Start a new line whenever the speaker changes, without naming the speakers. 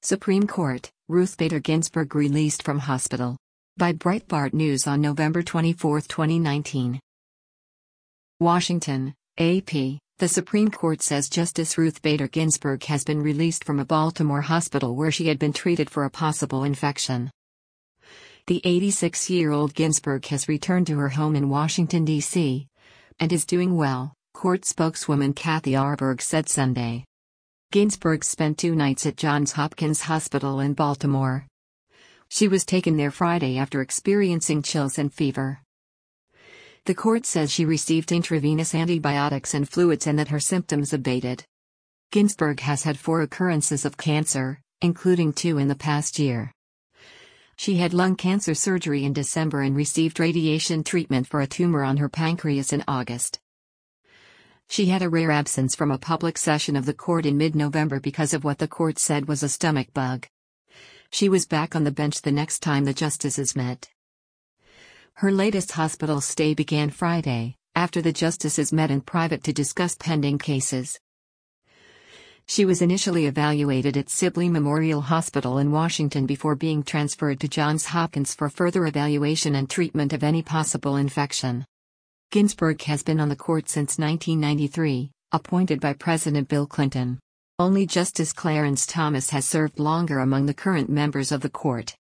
Supreme Court, Ruth Bader Ginsburg released from hospital. By Breitbart News on November 24, 2019. Washington, AP. The Supreme Court says Justice Ruth Bader Ginsburg has been released from a Baltimore hospital where she had been treated for a possible infection. The 86-year-old Ginsburg has returned to her home in Washington, D.C., and is doing well, court spokeswoman Kathy Arberg said Sunday. Ginsburg spent 2 nights at Johns Hopkins Hospital in Baltimore. She was taken there Friday after experiencing chills and fever. The court says she received intravenous antibiotics and fluids and that her symptoms abated. Ginsburg has had 4 occurrences of cancer, including 2 in the past year. She had lung cancer surgery in December and received radiation treatment for a tumor on her pancreas in August. She had a rare absence from a public session of the court in mid-November because of what the court said was a stomach bug. She was back on the bench the next time the justices met. Her latest hospital stay began Friday, after the justices met in private to discuss pending cases. She was initially evaluated at Sibley Memorial Hospital in Washington before being transferred to Johns Hopkins for further evaluation and treatment of any possible infection. Ginsburg has been on the court since 1993, appointed by President Bill Clinton. Only Justice Clarence Thomas has served longer among the current members of the court.